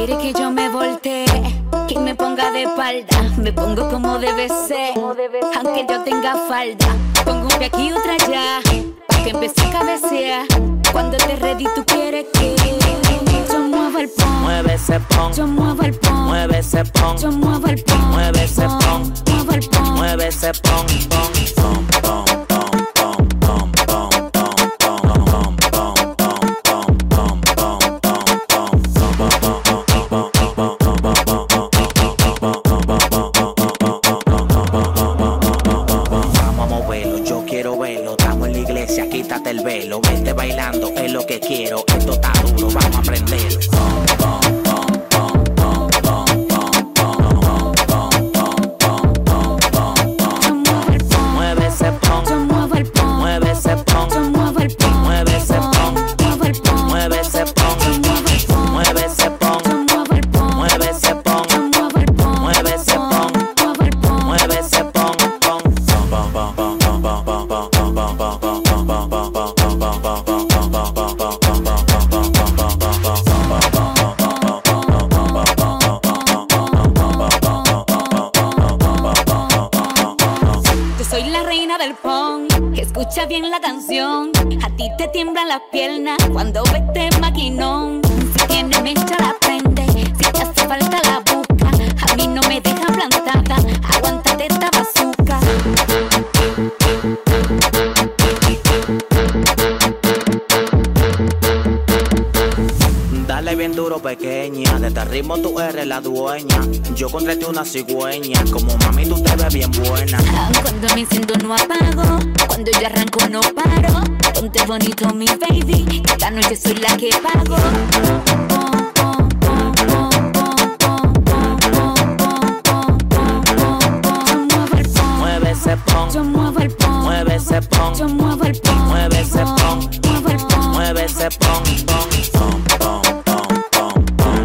quiere que yo me voltee, que me ponga de espalda. Me pongo como debe ser, aunque yo tenga falda. Pongo un pie aquí y otra allá, pa' que empiece a cabecear. Cuando estés ready tú quieres que yo mueva el pon. Mueve ese pon. Yo muevo el pon. Mueve ese pon. Yo muevo el pon. Mueve ese pon. Muevo el pon. Mueve ese pon, pon, pon, pon. Quítate el velo, vente bailando, es lo que quiero. Esto está duro, vamos a aprender. Mueve ese pon, Yo muevo el pon. mueve ese pon, Yo muevo el pon. mueve ese pon, Muevo el pon. mueve ese pon, Yo muevo el pon. mueve ese pon, Yo muevo el pon. mueve ese pon, Yo muevo el pon. mueve ese pon, Muevo el pon. mueve ese pon, pon. Yo soy la reina del pon, escucha bien la canción. A ti te tiemblan las piernas cuando ves este maquinón. Si tienes mecha la prende, si te hace falta la busca. A mí no me deja plantada, aguántate esta bazooka. Dale bien duro, pequeña. De este ritmo tú eres la dueña. Yo contraté una cigüeña. Como mami tú te ves bien buena. Cuando me enciendo no apago, cuando yo arranco no paro. Ponte bonito mi baby, esta noche soy la que pago. Mueve ese pon, Yo muevo el pon. mueve ese pon, Yo muevo el pon. mueve ese pon, Muevo el pon. mueve ese pon, pon, pon, pon, pon, pon, pon,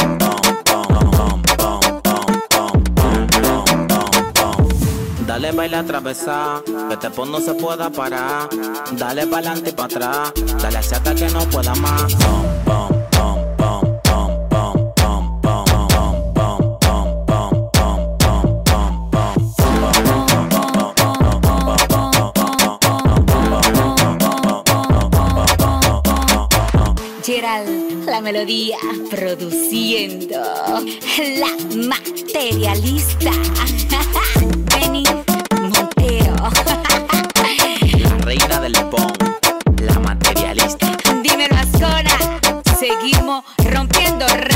pon, pon. Dale baila atravesar, que este pon no se pueda parar. Dale pa'lante y pa' atrás, dale hacia hasta que no pueda más. Pon, pon, pon, pon, pon, pon, pon, pon, pon, pon, pon, pon, pon, pon, Gerald, la melodía, produciendo La Materialista. Benny Montero. La reina del pon, la materialista. Dímelo, Ascona. Seguimos rompiendo